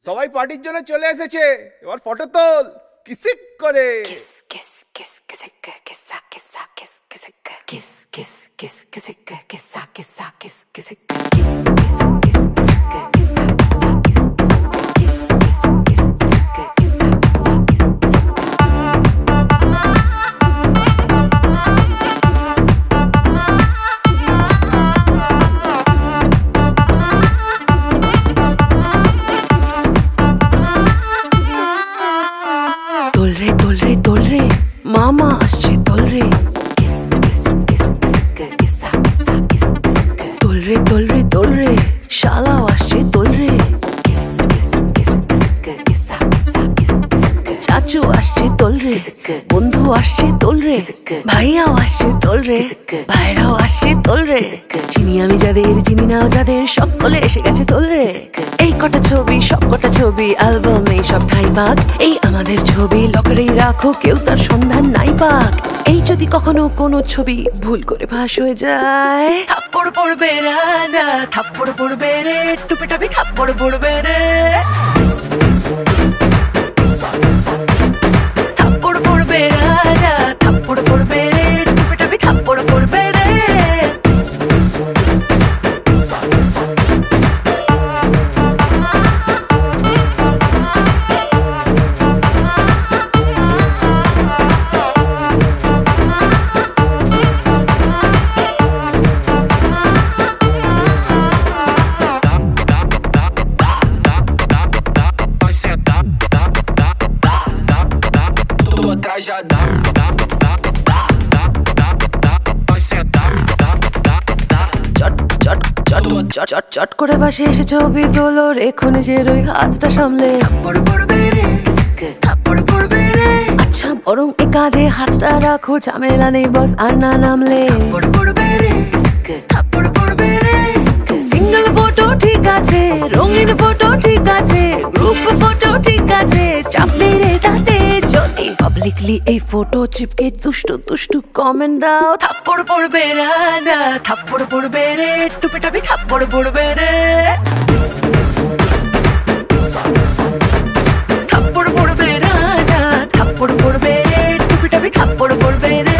সবাই পার্টির জন্য চলে এসেছে, এবার ফটো তোল কিসিক করে। মামা আসছে তোল রে, তোল রে তোল রে তোল রে, শালাও আসছে তোল রে, চাচু আসছে তোল রে, বন্ধু আসছে তোল রে, ভাইয়াও আসছে তোল রে, ভাইরাও আসছে তোল রে, চিনি আমি যাদের চিনি নাও যাদের সকলে এসে গেছে তোল রে। এই কটা ছবি সব কটা ছবি অ্যালবামে সব ঠাই পাক, এই আমাদের ছবি লকারেই রাখো কেউ তার সন্ধান নাই পাক। এই যদি কখনো কোনো ছবি ভুল করে ফাঁস হয়ে যায়, থাপ্পড় পড়বে রাজা, থাপ্পড় পড়বে রে, টুপি টাপি থাপ্পড় পড়বে রে, থাপ্পড় পড়বে রাজা, থাপ্পড় পড়বে রে, টুপি টাপি থাপ্পড় পড়বে রে। চট করে পাশে এসে ছবি তোলো রেখো নিজের ওই হাতটা সামলে, থাপ্পড় পড়বে রে, থাপ্পড় পড়বে রে, আচ্ছা বরং এ কাঁধে হাতটা রাখো, ঝামেলা নেই বস আর না নামলে, থাপ্পড় পড়বে রে, থাপ্পড় পড়বে রে। সিঙ্গেল ফটো ঠিক আছে, রঙিন ফটো ঠিক আছে, গ্রুপ ফটো ঠিক আছে, চাপ নেই রে তাতে, যদি পাবলিকলি এই ফটো চিপকে দুষ্টু দুষ্টু কমেন্ট দাও, থাপ্পড় পড়বে রাজা, থাপ্পড় পড়বে রে, টুপি টাপি থাপ্পড় পড়বে রে, থাপ্পড় পড়বে রাজা, থাপ্পড় পড়বে রে, টুপি টাপি থাপ্পড় পড়বে রে।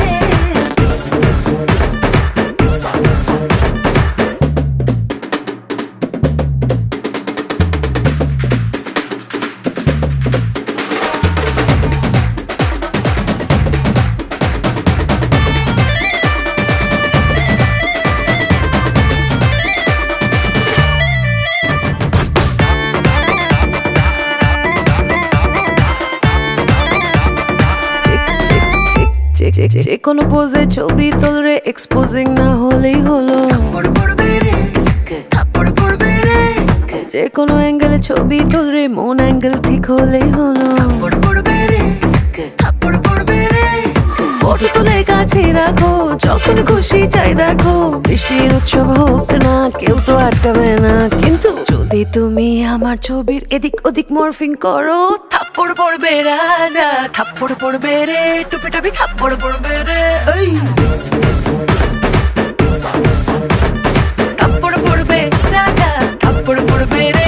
যে কোনো পোজে ছবি তোল রে, এক্সপোজিং না হলেই হলো, থাপ্পড় পড়বে রে, থাপ্পড় পড়বে রে, যে কোনো অ্যাঙ্গেলে ছবি তোল রে, মন অ্যাঙ্গেল ঠিক হলেই হলো, থাপ্পড় পড়বে রে, থাপ্পড় পড়বে রে। ফটো তুলে কাছে রাখো, যখন খুশি চাই দেখো, বৃষ্টির উৎসব হোক না কেউ তো আটকাবে না, কিন্তু যদি তুমি আমার ছবির এদিক ওদিক মরফিং করো, থাপ্পড় পড়বে রাজা, থাপ্পড় পড়বে রে, টুপি টাপি থাপ্পড় পড়বে রে, থাপ্পড় পড়বে রাজা, থাপ্পড় পড়বে রে।